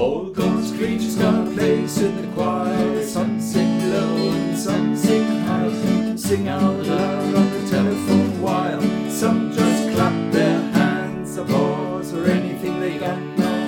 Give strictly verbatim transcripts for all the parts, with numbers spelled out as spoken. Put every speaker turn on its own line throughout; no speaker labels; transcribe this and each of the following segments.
All God's creatures got a place in the choir. Some sing low and some sing high. Some sing out loud on the telephone wire. Some just clap their hands, applause or anything they got now.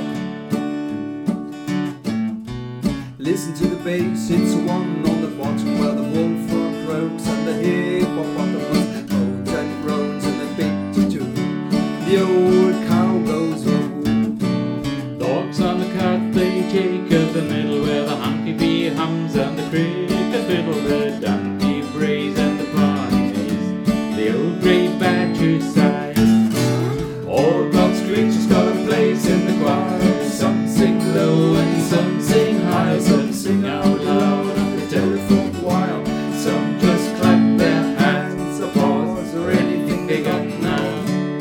Listen to the bass, it's the one on the bottom where the wolf croaks and the hippopotamus moans and groans and the big too. The old cow goes home.
Dogs on the cart, they take up the middle where the honky-bee hums and the cricket fiddle, the donkey brays and the pony maze, the old grey badger sighs.
All God's creatures got a place in the choir. Some sing low and some sing high. Some sing out loud on the telephone wire. Some just clap their hands, applause or anything they got now.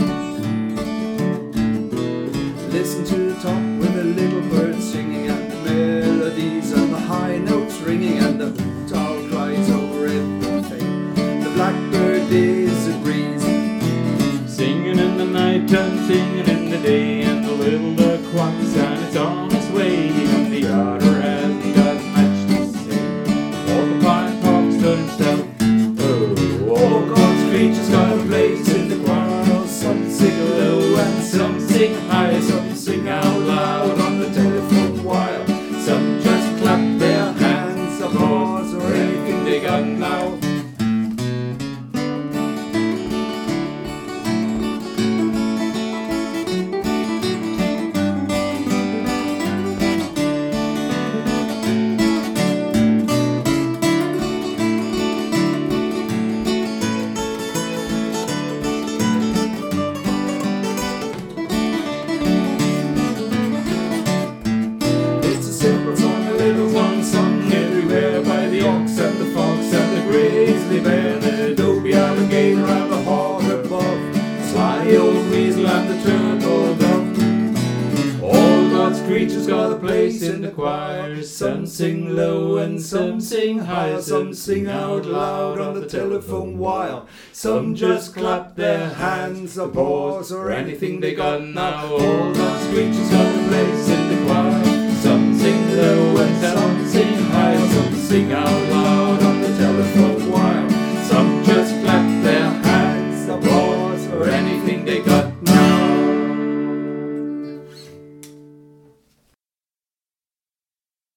Listen to the top with the little birds singing and the melodies and the high notes ringing and the hoot owl cries over everything. The blackbird disagrees,
singing in the night and singing in the day, and the little duck quacks and it's on its way, and the otter hasn't got much to say. Porcupine talks to himself. Oh,
all God's creatures got a place in the choir. Some sing low and some sing high. Some sing out loud on the telephone wire. Some just clap their hands, applause or anything they got now. Sung everywhere by the ox and the fox and the grizzly bear, the adobe alligator and the hawk above, the sly old weasel and the turtle dove. All God's creatures got a place in the choir. Some sing low and some sing high. Some sing out loud on the telephone wire. Some just clap their hands, applause or anything they got now. All God's creatures got a place in the choir. Some sing low and some sing high. Some sing out loud.